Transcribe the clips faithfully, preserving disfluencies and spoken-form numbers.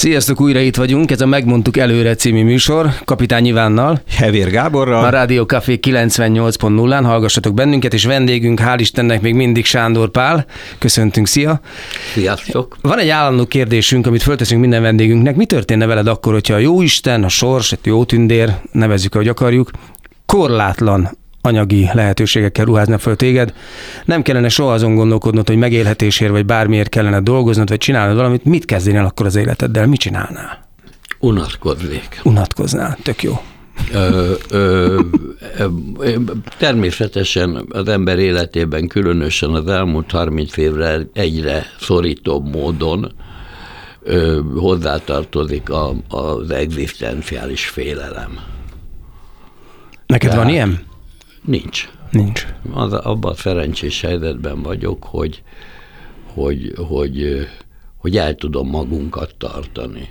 Sziasztok, újra itt vagyunk, ez a Megmondtuk előre című műsor, Kapitány Ivánnal, Hevér Gáborral, a Rádió Café kilencvennyolc pont nullán, hallgassatok bennünket, és vendégünk, hál' Istennek még mindig Sándor Pál. Köszöntünk, szia! Sziasztok! Van egy állandó kérdésünk, amit fölteszünk minden vendégünknek. Mi történne veled akkor, hogyha a jóisten, a sors, egy jó tündér, nevezzük, ahogy akarjuk, korlátlan anyagi lehetőségekkel ruházna föl téged, nem kellene soha azon gondolkodnod, hogy megélhetésért vagy bármiért kellene dolgoznod, vagy csinálnod valamit, mit kezdénél akkor az életeddel? Mit csinálnál? Unatkoznék. Unatkoznál, tök jó. Ö, ö, ö, természetesen az ember életében, különösen az elmúlt harminc évre egyre szorítóbb módon ö, hozzátartozik a, az egzisztenciális félelem. Neked Tehát van ilyen? Nincs. Nincs. Az, abban a szerencsés helyzetben vagyok, hogy, hogy, hogy, hogy el tudom magunkat tartani.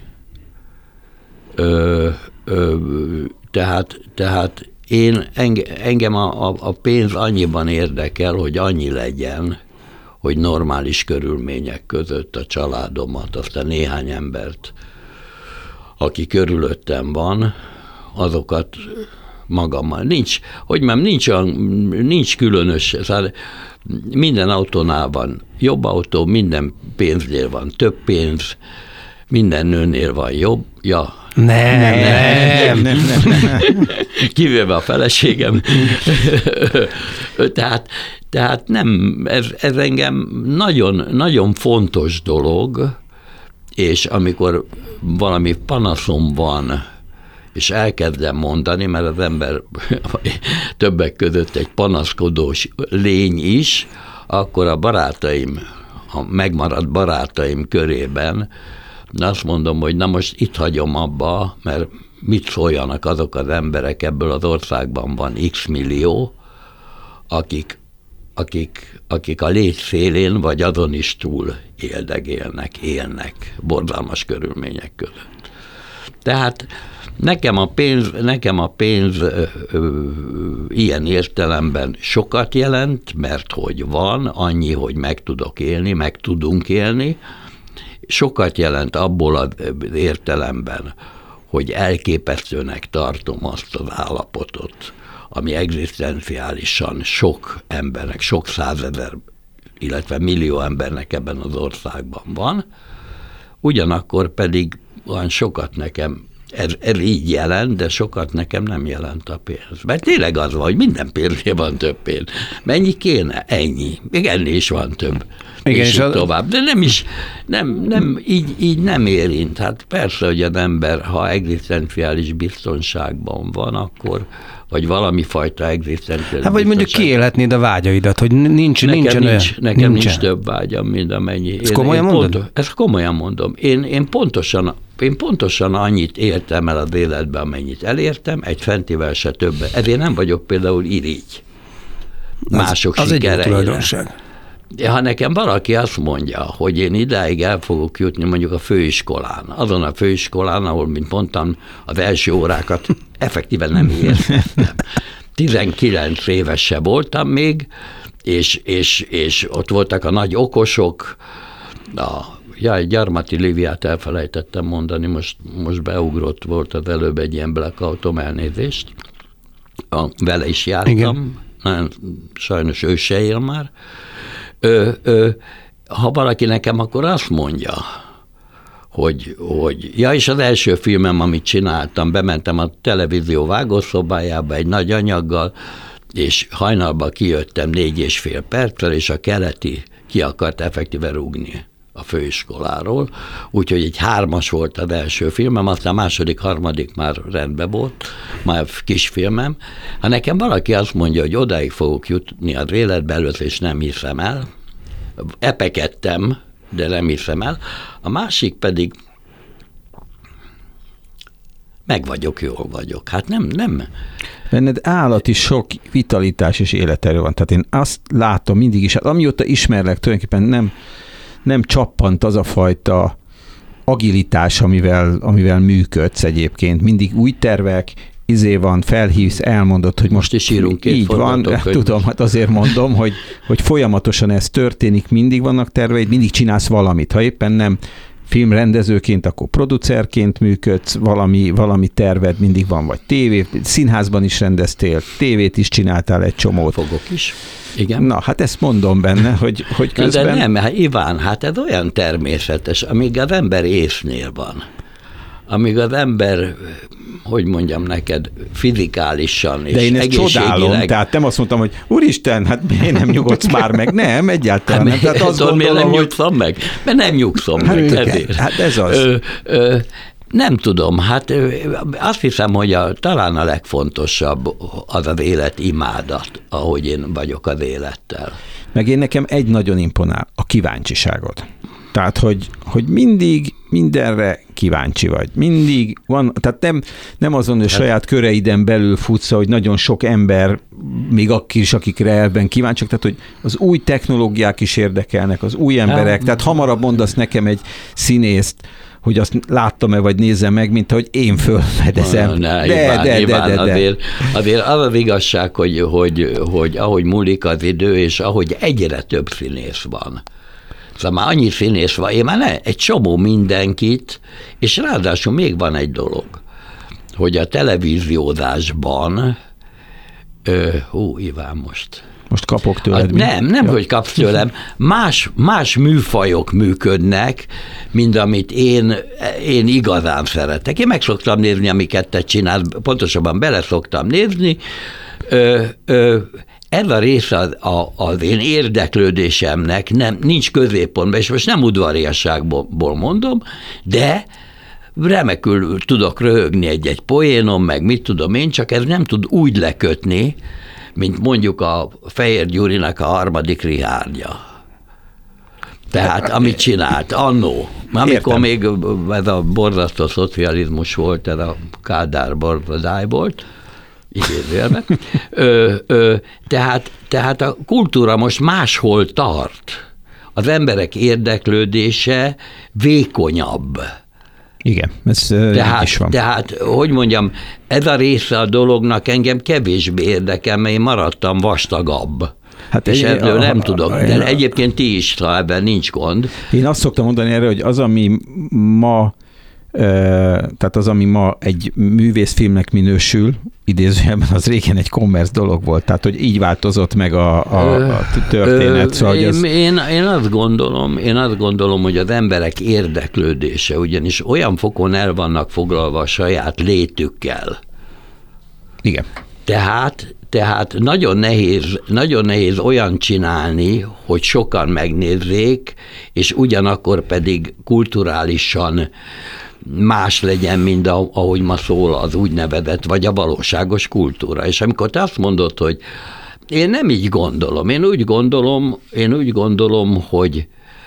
Ö, ö, tehát, tehát én, engem a, a, a pénz annyiban érdekel, hogy annyi legyen, hogy normális körülmények között a családomat, azt a néhány embert, aki körülöttem van, azokat magammal. Nincs, hogy már nincs, olyan, nincs különös, szóval minden autónál van jobb autó, minden pénznél van több pénz, minden nőnél van jobb, ja. Nem, nem, nem, nem, nem. Kivéve a feleségem. tehát, tehát nem, ez, ez engem nagyon, nagyon fontos dolog, és amikor valami panaszom van, és elkezdem mondani, mert az ember többek között egy panaszkodós lény is, akkor a barátaim, a megmaradt barátaim körében azt mondom, hogy na most itt hagyom abba, mert mit szóljanak azok az emberek, ebből az országban van x millió, akik, akik, akik a légy szélén, vagy azon is túl éldegélnek, élnek borzalmas körülmények között. Tehát Nekem a pénz, nekem a pénz ö, ö, ilyen értelemben sokat jelent, mert hogy van, annyi, hogy meg tudok élni, meg tudunk élni. Sokat jelent abból az értelemben, hogy elképesztőnek tartom azt az állapotot, ami egzisztenciálisan sok embernek, sok százezer, illetve millió embernek ebben az országban van. Ugyanakkor pedig olyan sokat nekem Ez, ez így jelent, de sokat nekem nem jelent a pénz. Mert tényleg az van, hogy minden pénznél van több pénz. Mennyi kéne? Ennyi. Még ennél is van több. Igen, és a... tovább. De nem is, nem, nem, így, így nem érint. Hát persze, hogy az ember, ha egzisztenciális biztonságban van, akkor, vagy valami fajta egzisztenciális hát vagy mondjuk kiélhetnéd a vágyaidat, hogy nincs, nekem nincsen nincs, olyan. Nekem nincsen. nincs több vágyam, mint amennyi. Ezt komolyan én mondod? Pont, ezt komolyan mondom. Én, én pontosan Én pontosan annyit értem el az életben, amennyit elértem, egy fentivel se többen. Ezért nem vagyok például irigy mások az, az sikereire. Ha nekem valaki azt mondja, hogy én idáig el fogok jutni mondjuk a főiskolán, azon a főiskolán, ahol, mint mondtam, az első órákat effektíven nem értettem. tizenkilenc éves se voltam még, és, és, és ott voltak a nagy okosok, a Jaj, Gyarmati Liviát elfelejtettem mondani, most, most beugrott volt az előbb egy ilyen blackoutom, elnézést. A, vele is jártam, nagyon, sajnos ő se él már. Ö, ö, ha valaki nekem akkor azt mondja, hogy, hogy ja, és az első filmem, amit csináltam, bementem a televízió vágószobájába egy nagy anyaggal, és hajnalban kijöttem négy és fél perccel, és a keleti ki akart effektíve rúgni a főiskoláról, úgyhogy egy hármas volt az első filmem, aztán a második, harmadik már rendben volt, már kisfilmem. Ha nekem valaki azt mondja, hogy odáig fogok jutni az életbe, először és nem hiszem el, epekedtem, de nem hiszem el, a másik pedig meg vagyok, jól vagyok. Hát nem, nem. Benned állati sok vitalitás és életerő van. Tehát én azt látom mindig is, hát amióta ismerlek, tulajdonképpen nem nem csappant az a fajta agilitás, amivel, amivel működsz egyébként. Mindig új tervek, izé van, felhívsz, elmondod, hogy most, most is írunk így van. Tudom, hát azért mondom, hogy, hogy folyamatosan ez történik, mindig vannak terveid, mindig csinálsz valamit. Ha éppen nem filmrendezőként, akkor producerként működsz, valami, valami terved mindig van, vagy tévé, színházban is rendeztél, tévét is csináltál egy csomót. Fogok is. Igen. Na, hát ezt mondom benne, hogy, hogy közben... De nem, hát Iván, hát ez olyan természetes, amíg az ember észnél van, amíg az ember, hogy mondjam neked, fizikálisan és de én ezt egészségileg... csodálom, tehát nem azt mondtam, hogy úristen, hát miért nem nyugodsz már meg? Nem, egyáltalán nem. Tehát azt gondolom, miért nem hogy... nyugszom meg? Mert nem nyugszom hát, meg. Ezért. Hát ez az. Ö, ö, nem tudom, hát azt hiszem, hogy a, talán a legfontosabb az az élet imádat, ahogy én vagyok az élettel. Meg én nekem egy nagyon imponál, a kíváncsiságod. Tehát, hogy, hogy mindig mindenre kíváncsi vagy. Mindig van, tehát nem, nem azon, hogy saját köreiden belül futsz, hogy nagyon sok ember, még akik is, akikre elben kíváncsiak, tehát, hogy az új technológiák is érdekelnek, az új emberek, tehát hamarabb mondasz nekem egy színészt, hogy azt láttam-e, vagy nézzem meg, mint ahogy én fölfedezem. Ne, de, Iván, de, Iván, de, de, de. Azért, azért az az igazság, hogy, hogy, hogy ahogy múlik az idő, és ahogy egyre több színész van. Szóval már annyi színész van, én már ne, egy csomó mindenkit, és ráadásul még van egy dolog, hogy a televíziózásban, ö, hú, Iván most... Most kapok tőled. A, nem, nem, ja. hogy kapsz tőlem. Más, más műfajok működnek, mint amit én, én igazán szeretek. Én meg szoktam nézni, amiket te csinálsz, pontosabban bele szoktam nézni. Ö, ö, ez a része az, az én érdeklődésemnek nem, nincs középpontban, és most nem udvariasságból mondom, de remekül tudok röhögni egy-egy poénon, meg mit tudom én, csak ez nem tud úgy lekötni, mint mondjuk a Fejér Gyurinak a harmadik Richárdja. Tehát, amit csinált, annó. Amikor Értem. még ez a borzasztó szocializmus volt, ez a Kádár borzadály volt, idézőjelben. ö, ö, tehát, tehát a kultúra most máshol tart. Az emberek érdeklődése vékonyabb. Igen, ez tehát, is van. Tehát, hogy mondjam, ez a része a dolognak engem kevésbé érdekel, mert én maradtam vastagabb. Hát és egy, erről a, nem a, tudok, a, de a, egyébként ti is, ha ebben nincs gond. Én azt szoktam mondani erre, hogy az, ami ma, tehát az, ami ma egy művészfilmnek minősül, idézőjelben, az régen egy commerce dolog volt, tehát hogy így változott meg a, a, a történet. Szóval, én, ez... én, én azt gondolom, én azt gondolom, hogy az emberek érdeklődése, ugyanis olyan fokon el vannak foglalva a saját létükkel. Igen. Tehát, tehát nagyon nehéz, nagyon nehéz olyan csinálni, hogy sokan megnézzék, és ugyanakkor pedig kulturálisan más legyen, mint ahogy ma szól az úgynevezett, vagy a valóságos kultúra. És amikor te azt mondod, hogy én nem így gondolom, én úgy gondolom, én úgy gondolom, hogy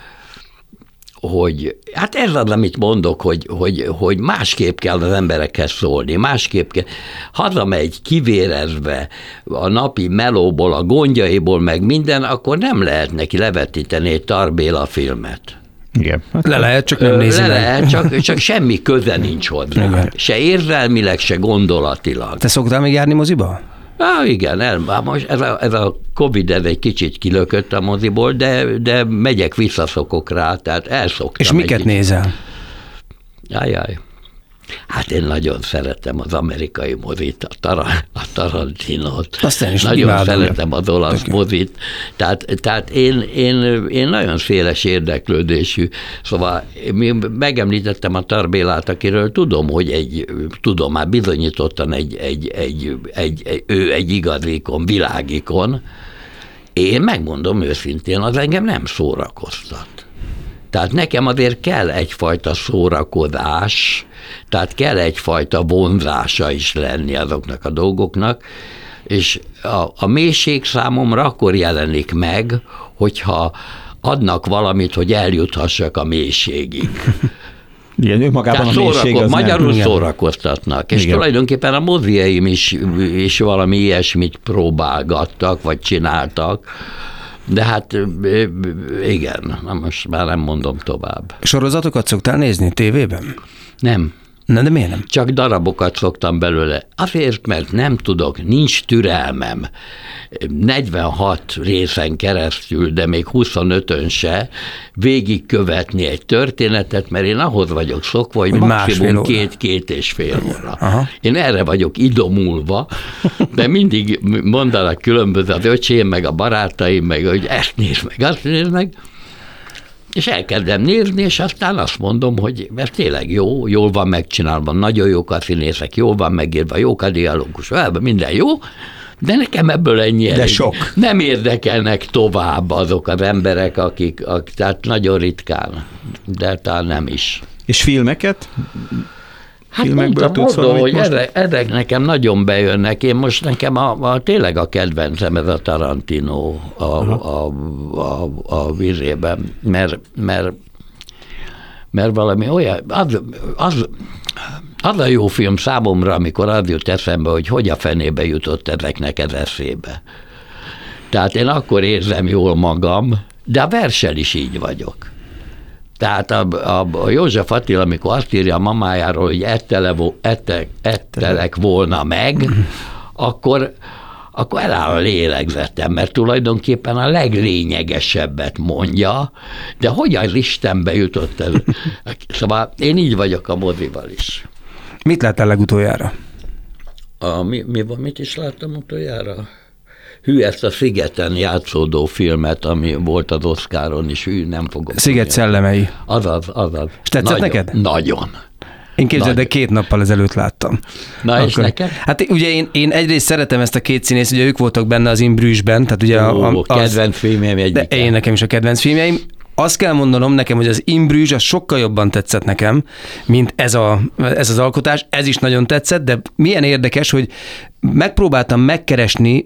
hogy hát ez az, amit mondok, hogy, hogy, hogy másképp kell az emberekhez szólni, másképp kell. Hazamegy kivérezve a napi melóból, a gondjaiból, meg minden, akkor nem lehet neki levetíteni egy Tar Béla filmet. Igen. Le lehet, csak nem nézi Le meg. lehet, csak, csak semmi köze nincs hozzá. Igen. Se érzelmileg, se gondolatilag. Te szoktál még járni moziba? Á, igen, el, most ez a, ez a Covid ez egy kicsit kilökött a moziból, de, de megyek, visszaszokok rá, tehát elszoktam. És miket nézel? Ajaj. Hát én nagyon szeretem az amerikai mozit, a, tar- a Tarantinot. Aztán is nagyon imádom. szeretem az olasz Töké. mozit. Tehát, tehát én, én, én nagyon széles érdeklődésű. Szóval megemlítettem a Tar Bélát, akiről tudom, hogy egy, tudom, már bizonyítottan egy, egy, egy, egy, egy, ő egy igazikon, világikon. Én megmondom őszintén, az engem nem szórakoztat. Tehát nekem azért kell egyfajta szórakozás, tehát kell egyfajta vonzása is lenni azoknak a dolgoknak, és a, a mélység számomra akkor jelenik meg, hogyha adnak valamit, hogy eljuthassak a mélységig. Igen, ő magában Tehát a mélység az magyarul nem. szórakoztatnak, és Igen. tulajdonképpen a moziaim is, is valami ilyesmit próbálgattak, vagy csináltak. De hát igen, na most már nem mondom tovább. Sorozatokat szoktál nézni tévében? Nem, Na, de miért nem? Csak darabokat szoktam belőle. Azért, mert nem tudok, nincs türelmem. negyvenhat részen keresztül, de még huszonötön se végigkövetni egy történetet, mert én ahhoz vagyok szokva, hogy, hogy maximum két-két és fél óra. Aha. Én erre vagyok idomulva, de mindig mondanak különböző az öcsém, meg a barátaim, meg hogy ezt nézd meg, azt nézd meg, és elkezdem nézni, és aztán azt mondom, hogy ez tényleg jó, jól van megcsinálva, nagyon jók a színészek, jól van megírva, jók a dialógus, minden jó, de nekem ebből ennyi elég. De sok. Nem érdekelnek tovább azok az emberek, akik, akik tehát nagyon ritkán, de talán nem is. És filmeket? Hát mondtam, mondom, hogy erre, erre nekem nagyon bejönnek. Én most nekem a, a, tényleg a kedvencem ez a Tarantino a, a, a, a vízében, mert, mert, mert valami olyan, az, az, az a jó film számomra, amikor az jut eszembe, hogy hogy a fenébe jutott ezeknek ez eszébe. Tehát én akkor érzem jól magam, de a verssel is így vagyok. Tehát a, a, a József Attila, amikor azt írja a mamájáról, hogy ettele, ette, ettelek volna meg, akkor, akkor eláll a lélegzetem, mert tulajdonképpen a leglényegesebbet mondja, de hogy az Istenbe jutott ez? Szóval én így vagyok a mozival is. Mit láttál legutoljára? A, mi, mi, mit is láttam utoljára? Hű, ezt a Szigeten játszódó filmet, ami volt az Oscaron is, hű, nem fogom. Sziget szellemei. Azaz, azaz. És tetszett nagyon, neked? Nagyon. Én képzeld, de két nappal ezelőtt láttam. Na Akkor, és neked? Hát ugye én, én egyrészt szeretem ezt a két színészt, ugye ők voltak benne az In Bruges-ben, tehát ugye Ó, a, a, kedvenc filmjeim egyik. De én nekem is a kedvenc filmjeim. Azt kell mondanom nekem, hogy az In Bruges az sokkal jobban tetszett nekem, mint ez, a, ez az alkotás. Ez is nagyon tetszett, de milyen érdekes, hogy megpróbáltam megkeresni.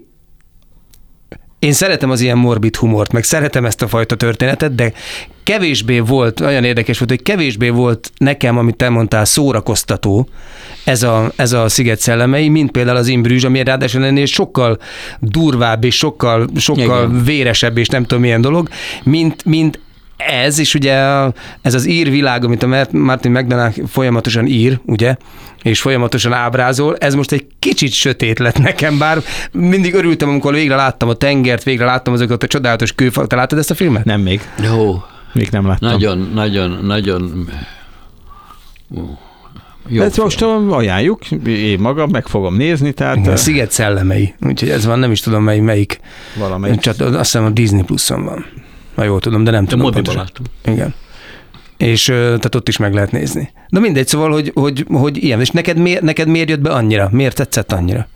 Én szeretem az ilyen morbid humort, meg szeretem ezt a fajta történetet, de kevésbé volt, olyan érdekes volt, hogy kevésbé volt nekem, amit te mondtál, szórakoztató ez a, ez a Sziget szellemei, mint például az In Bruges, ami ráadásul ennél sokkal durvább és sokkal, sokkal Igen. véresebb és nem tudom milyen dolog, mint, mint ez, és ugye ez az írvilág, amit a Martin McDonagh folyamatosan ír, ugye, és folyamatosan ábrázol, ez most egy kicsit sötét lett nekem, bár mindig örültem, amikor végre láttam a tengert, végre láttam azokat a csodálatos kőfalakat. Te láttad ezt a filmet? Nem még. Jó. Még nem láttam. Nagyon, nagyon, nagyon jó. Ezt most ajánljuk, én magam meg fogom nézni, tehát... Igen, a Sziget szellemei, úgyhogy ez van, nem is tudom mely, melyik. Valamelyik. Csak azt hiszem a Disney Pluson van. Ha jól tudom, de nem de tudom pontosan. Igen. És tehát ott is meg lehet nézni. De mindegy, szóval, hogy, hogy, hogy ilyen. És neked, miért, neked miért jött be annyira? Miért tetszett annyira?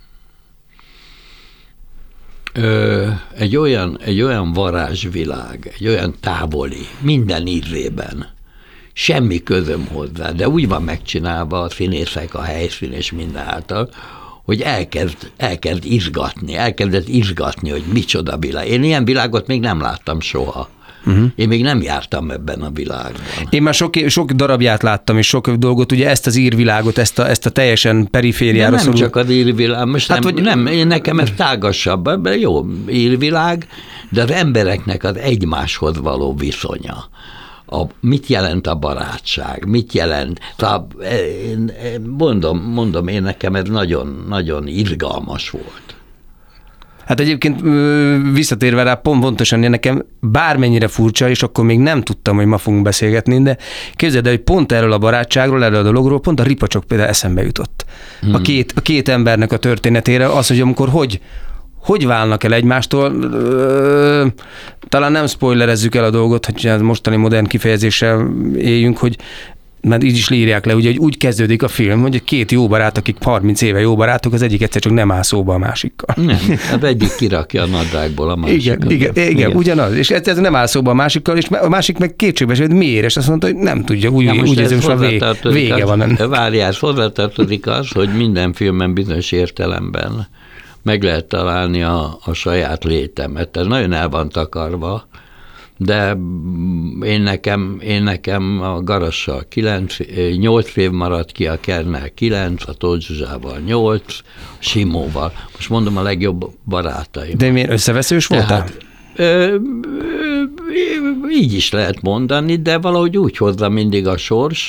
Ö, egy, olyan, egy olyan varázsvilág, egy olyan távoli, minden ízében. Semmi közöm hozzá, de úgy van megcsinálva a színészek, a helyszín és minden által, hogy elkezd, elkezd izgatni, elkezdett izgatni, hogy micsoda világ. Én ilyen világot még nem láttam soha. Uh-huh. Én még nem jártam ebben a világban. Én már sok, sok darabját láttam, és sok dolgot, ugye ezt az írvilágot, ezt a, ezt a teljesen perifériára nem szorul. csak az írvilág, most hát, nem, hogy... nem, én nekem ez tágasabb, jó, írvilág, de az embereknek az egymáshoz való viszonya. A, mit jelent a barátság, mit jelent, tehát én, mondom, mondom, én nekem ez nagyon, nagyon izgalmas volt. Hát egyébként visszatérve rá, pont pontosan nekem bármennyire furcsa, és akkor még nem tudtam, hogy ma fogunk beszélgetni, de képzeld el, hogy pont erről a barátságról, erről a dologról, pont a ripacsok például eszembe jutott. Hmm. A, két, a két embernek a történetére az, hogy amikor hogy, hogy válnak el egymástól, ö, talán nem spoilerezzük el a dolgot, hogy mostani modern kifejezéssel éljünk, hogy mert így is írják le, ugye, hogy úgy kezdődik a film, hogy két jó barát, akik harminc éve jó barátok, az egyik egyszer csak nem áll szóba a másikkal. Nem, az egyik kirakja a nadrágból a másikat. Igen, igen, igen, igen, ugyanaz. És ez nem áll szóba a másikkal, és a másik meg kétségbe esett, hogy miért, és azt mondta, hogy nem tudja, úgy, ja, úgy érzem, hogy vége, vége az, van. Várjál, hozzátartozik az, hogy minden filmben bizonyos értelemben meg lehet találni a, a saját létemet. Ez nagyon el van takarva, de én nekem, én nekem a Garassal kilenc, nyolc év maradt ki, a Kernel kilenc, a Tóth Zsuzsával nyolc, Simóval. Most mondom a legjobb barátaim. De miért összeveszős voltál? Tehát, ö, ö, így is lehet mondani, de valahogy úgy hozza mindig a sors,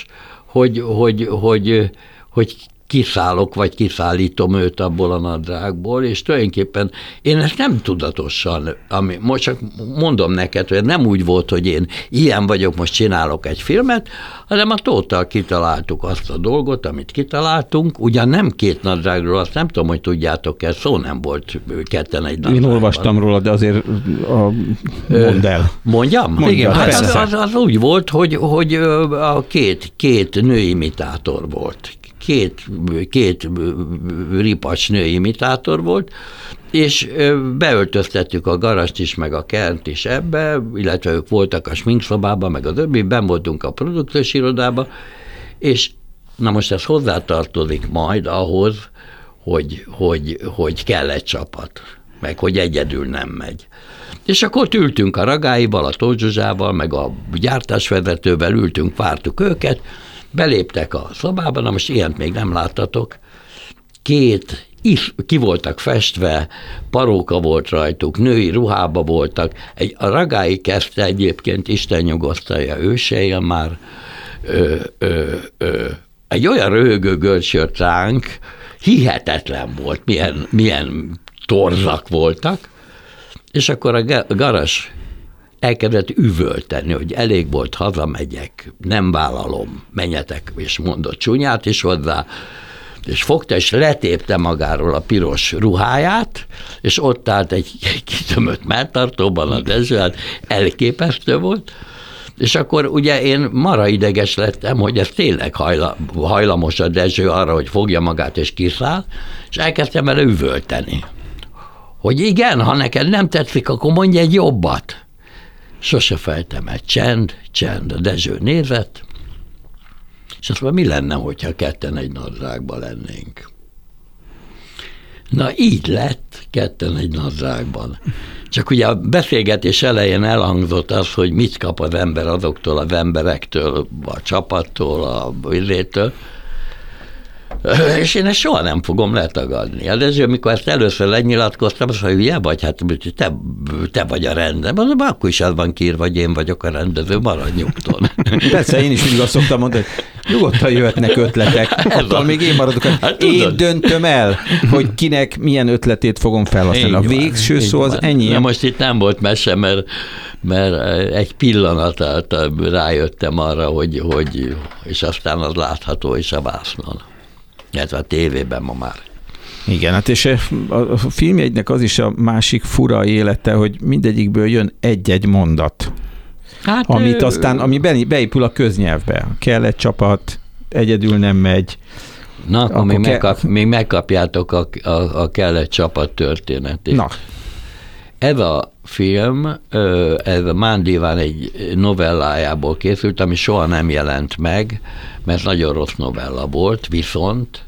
hogy, hogy, hogy, hogy kiszállok, vagy kiszállítom őt abból a nadrágból, és tulajdonképpen én ezt nem tudatosan, ami, most csak mondom neked, hogy nem úgy volt, hogy én ilyen vagyok, most csinálok egy filmet, hanem a Tóttal kitaláltuk azt a dolgot, amit kitaláltunk, ugyan nem két nadrágról, azt nem tudom, hogy tudjátok-e, szó nem volt ketten egy nadrágban. Én olvastam róla, de azért a, mondd el. Mondjam? Mondjam, igen, hát az, persze. az, az úgy volt, hogy, hogy a két, két nőimitátor volt. Két, két ripacs nőimitátor volt, és beöltöztettük a Garast is, meg a Kernt is ebbe, illetve ők voltak a sminkszobában, meg a többi, benn voltunk a produkciós irodában, és na most ez hozzátartozik majd ahhoz, hogy, hogy, hogy kell egy csapat, meg hogy egyedül nem megy. És akkor ott ültünk a Ragáival, a Tóth Zsuzsával, meg a gyártásvezetővel ültünk, vártuk őket, beléptek a szobába, na most ilyent még nem láttatok, két, is, ki voltak festve, paróka volt rajtuk, női ruhába voltak, egy, a Ragái kezdte egyébként, Isten nyugosztalja, ő se él már, ö, ö, ö, egy olyan röhögő görcsört ránk, hihetetlen volt, milyen, milyen torzak voltak, és akkor a Garas elkezdett üvölteni, hogy elég volt, hazamegyek, nem vállalom, menjetek, és mondott csúnyát is hozzá, és fogta, és letépte magáról a piros ruháját, és ott állt egy kitömött melltartóban a Dezső, hát elképesztő volt, és akkor ugye én marha ideges lettem, hogy ez tényleg hajla, hajlamos a Dezső arra, hogy fogja magát és kiszáll, és elkezdtem vele üvölteni. Hogy igen, ha neked nem tetszik, akkor mondj egy jobbat. Sose fejtem el. Csend, csend. A Dezső nézett, és azt mondja, mi lenne, hogyha ketten egy nadrágban lennénk? Na így lett ketten egy nadrágban. Csak ugye a beszélgetés elején elhangzott az, hogy mit kap az ember azoktól az emberektől, a csapattól, a vizétől, és én ezt soha nem fogom letagadni. A Dezső, amikor ezt először lenyilatkoztam, azt mondja, hogy ugye vagy, hát te, te vagy a rendező. Mondom, akkor is az van kiírva, vagy én vagyok a rendező, maradj nyugton. Persze, én is mindig azt szoktam mondani, hogy nyugodtan jöhetnek ötletek, attól még én maradok. Hát én tudod, döntöm el, hogy kinek milyen ötletét fogom felhasználni. A végső van, szó az van. Ennyi. Na most itt nem volt mese, mert, mert egy pillanat alatt rájöttem arra, hogy, hogy, és aztán az látható is a vásznon. illetve a tévében ma már. Igen, hát és a filmjegynek az is a másik fura élete, hogy mindegyikből jön egy-egy mondat, hát amit ő... aztán, ami beépül a köznyelvbe. Kell egy csapat, egyedül nem megy. Na, akkor, akkor még, ke... megkap, még megkapjátok a, a, a Kell egy csapat történetét. Na. Ez a film, ez a Mándiván egy novellájából készült, ami soha nem jelent meg, mert nagyon rossz novella volt, viszont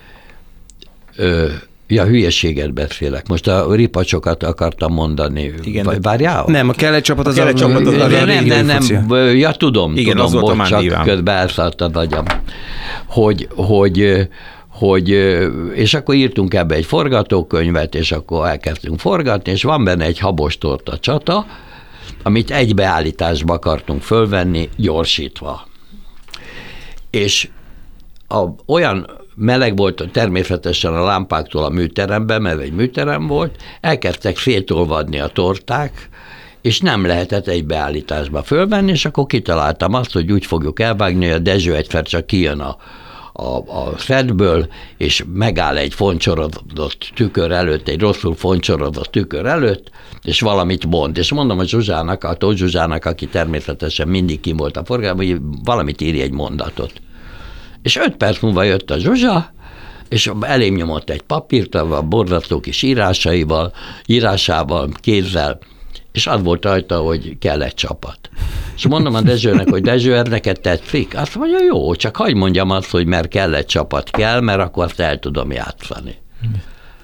ja, hülyeséget beszélek. Most a ripacsokat akartam mondani. Igen. Várjál? Nem, a Kell egy csapat az a, a, csapat az a, a nem, nem, nem, ja, tudom, igen, tudom, az volt a csak közben elszállt az agyam. Hogy, hogy hogy, és akkor írtunk ebbe egy forgatókönyvet, és akkor elkezdtünk forgatni, és van benne egy habostorta csata, amit egy beállításba akartunk fölvenni, gyorsítva. És a, olyan meleg volt természetesen a lámpáktól a műteremben, mert egy műterem volt, elkezdtek szétolvadni a torták, és nem lehetett egy beállításba fölvenni, és akkor kitaláltam azt, hogy úgy fogjuk elvágni, hogy a Dezső egyszer csak kijön a a, a szedből, és megáll egy foncsorozott tükör előtt, egy rosszul foncsorozott tükör előtt, és valamit mond. És mondom a Zsuzsának, a Tóth Zsuzsának, aki természetesen mindig kim volt a forgalomban, hogy valamit írj egy mondatot. És öt perc múlva jött a Zsuzsa, és elém nyomott egy papírt, a borzasztó kis írásaival, írásával, kézzel, és az volt rajta, hogy kell egy csapat. És mondom a Dezsőnek, hogy Dezső, ez neked tetszik? Azt mondja, jó, csak hagyj mondjam azt, hogy mert kell egy csapat, kell, mert akkor azt el tudom játszani.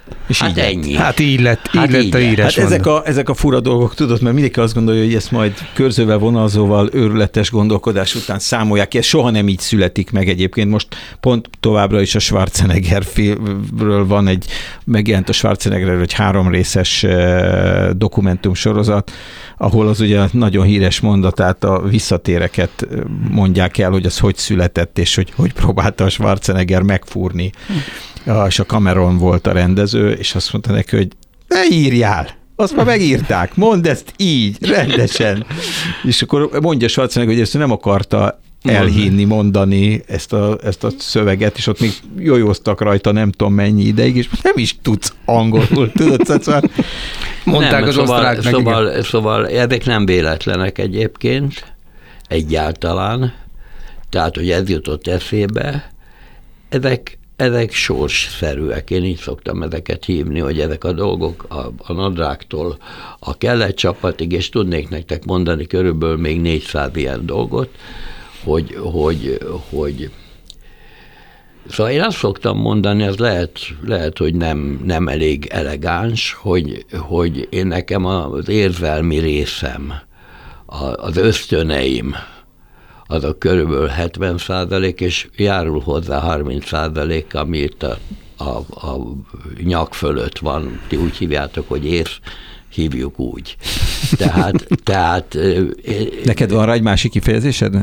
És hát így ennyi. Hát így lett, így Hát lett így a lett. írás. Hát ezek a, ezek a fura dolgok, tudod, mert mindenki azt gondolja, hogy ezt majd körzővel, vonalzóval, őrületes gondolkodás után számolják ki. Ez soha nem így születik meg egyébként. Most pont továbbra is a Schwarzenegger filmről van egy, megjelent a Schwarzeneggerről egy három részes dokumentum sorozat, ahol az ugye nagyon híres mondatát, a visszatéreket mondják el, hogy az hogy született, és hogy hogy próbálta a Schwarzenegger megfúrni. Ja, és a Cameron volt a rendező, és azt mondta neki, hogy ne írjál, azt már megírták, mondd ezt így, rendesen. És akkor mondja Schwarzenegger, hogy ezt nem akarta elhinni, mondani ezt a, ezt a szöveget, és ott még jójóztak rajta nem tudom mennyi ideig, és nem is tudsz angolul, tudod, szóval mondták nem, az szóval, osztráknak. Szóval, szóval ezek nem véletlenek egyébként, egyáltalán, tehát, hogy ez jutott eszébe, ezek Ezek sorsszerűek, én így szoktam ezeket hívni, hogy ezek a dolgok a, a nadrágtól a kellett csapatig, és tudnék nektek mondani körülbelül még négyszáz ilyen dolgot, hogy, hogy, hogy szóval én azt szoktam mondani, ez lehet, lehet hogy nem, nem elég elegáns, hogy, hogy én nekem az érzelmi részem, az ösztöneim, azok körülbelül hetven százalék, és járul hozzá harminc százalék, ami itt a, a, a nyak fölött van. Ti úgy hívjátok, hogy ész, hívjuk úgy. Tehát... tehát neked van rá egy másik kifejezésed?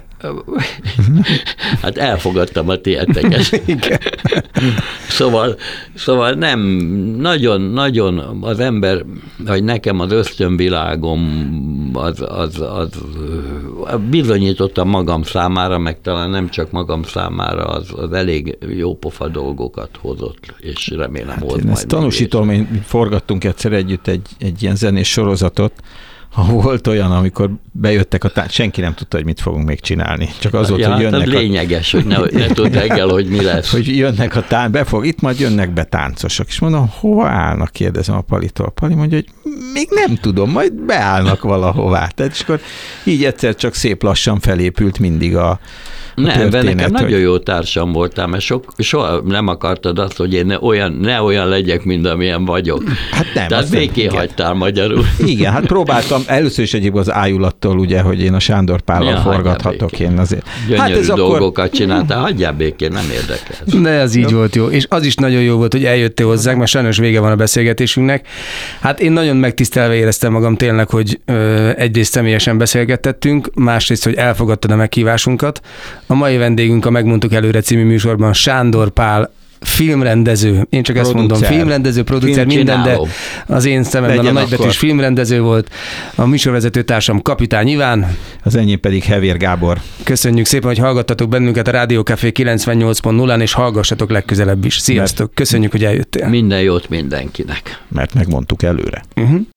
Hát elfogadtam a tieteket. szóval, szóval nem, nagyon-nagyon az ember, vagy nekem az ösztönvilágom az, az, az bizonyította magam számára, meg talán nem csak magam számára, az, az elég jópofa dolgokat hozott, és remélem hát hoz majd. Ezt tanúsítom, én forgattunk egyszer együtt egy, egy ilyen zenés sorozatot, ha volt olyan, amikor bejöttek a tánc, senki nem tudta, hogy mit fogunk még csinálni. Csak az volt, ja, hogy jönnek hát a... lényeges, hogy ne, ne tudd reggel, hogy mi lesz. Hogy jönnek a tánc, befog, itt majd jönnek be táncosok. És mondom, hova állnak, kérdezem a Palitól. Pali mondja, hogy még nem tudom, majd beállnak valahová. Tehát és akkor így egyszer csak szép lassan felépült mindig a Nem, de nekem hogy... nagyon jó társam voltál, mert sok, soha nem akartad azt, hogy én ne olyan, ne olyan legyek, mint amilyen vagyok. Hát nem. Tehát békén hagytál magyarul. Igen, hát próbáltam, először is egyébként az ájulattól, ugye, hogy én a Sándor Pállal ja, forgathatok én azért. Gyönyörű hát ez dolgokat akkor... csináltál, hagyjál békén, nem érdekel. De ez így jó. volt jó, és az is nagyon jó volt, hogy eljöttél hozzánk, mert sajnos vége van a beszélgetésünknek. Hát én nagyon megtisztelve éreztem magam tényleg, hogy ö, egyrészt személyesen beszélgettettünk, másrészt, hogy elfogadtad a meghívásunkat. A mai vendégünk a Megmondtuk előre című műsorban Sándor Pál, filmrendező, én csak producer. Ezt mondom, filmrendező, producer, minden, de az én szememben a nagybetűs filmrendező volt, a műsorvezető társam Kapitány Iván. Az enyém pedig Hevér Gábor. Köszönjük szépen, hogy hallgattatok bennünket a Rádió Café kilencvennyolc pont nullán, és hallgassatok legközelebb is. Sziasztok, köszönjük, hogy eljöttél. Minden jót mindenkinek. Mert megmondtuk előre. Uh-huh.